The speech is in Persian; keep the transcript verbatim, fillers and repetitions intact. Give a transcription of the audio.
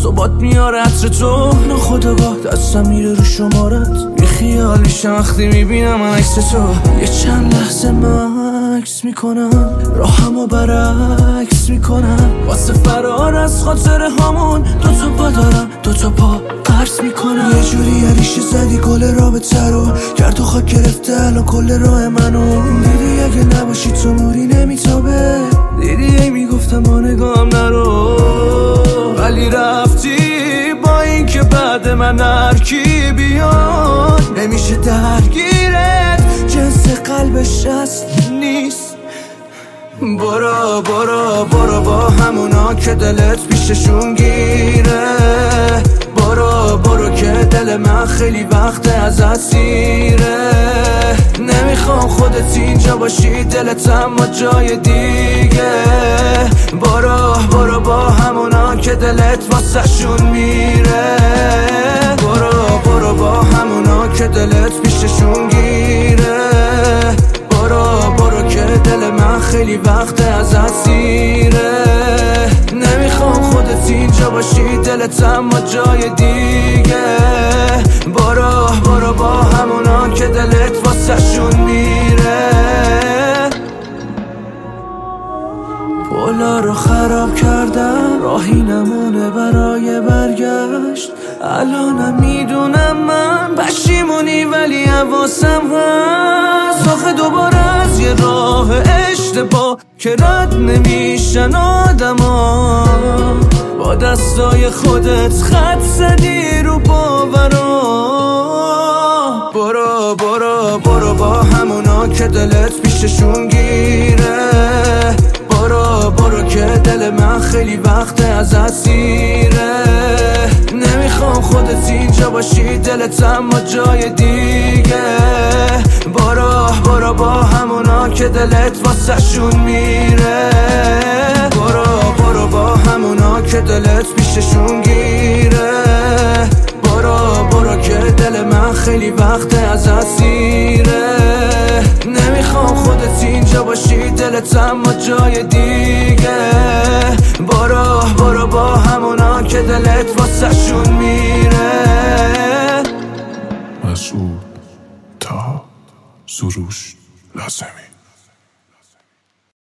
صبات میاره عطر تو، ناخودآگاه دستم میره رو شمارت، بی خیال میشم وقتی میبینم عکس تو. یه چند لحظه مکس میکنم، راهمو برعکس میکنم، واسه فرار از خاطره هامون دو تا پا دارم، دو تا پا قرص میکنم. یه جوری عریشه زدی گل رابطه رو، کرد و خاک گرفته الان کل راه منو. دیدی اگه نباشی تو نوری نمیتابه، دیدی ای میگفتم با نگاهم نرو، ولی رفتی با این که بعد من هرکی بیاد نمیشه درگیرت، جنس قلبش اصل نیست. برو برو برو با همونا که دلت پیششون گیره، برو برو که دل من خیلی وقت از اسیره. نمیخوام خودت اینجا باشی، دلت اما جای دیگه. برو برو با همونا که دلت واسه شون میره، برو برو با همونا که دلت پیششون گیره، برو برو که دل من خیلی وقت از اسیره. نمیخوام خودت اینجا باشی، دلت اما جای دیگه. برو برو با همونا که دلت واسه شون میره. پولا رو خراب کردم، راهی نمونه برای برگشت. الانم میدونم من پشیمونی ولی حواسم هست. آخه دوباره از یه راه اشتباه که رد نمیشن آدما، با دستای خودت خط زدی رو باورا. برو برو برو با همونا که دلت پیششون گیره، برو برو که دل من خیلی وقت از اسیره. نمیخوام خودت اینجا باشی، دلت اما جای دیگه. برو برو با همونا که دلت واسه شون میره، برو برو با همونا که دلت پیششون گیره، برو برو که دل من خیلی وقت از اسیره. نمیخوام خودت اینجا باشی، دلت اما جای دیگه. برو برو با همونا که دلت واسه شون میره. مسعود تا سروش لازمی.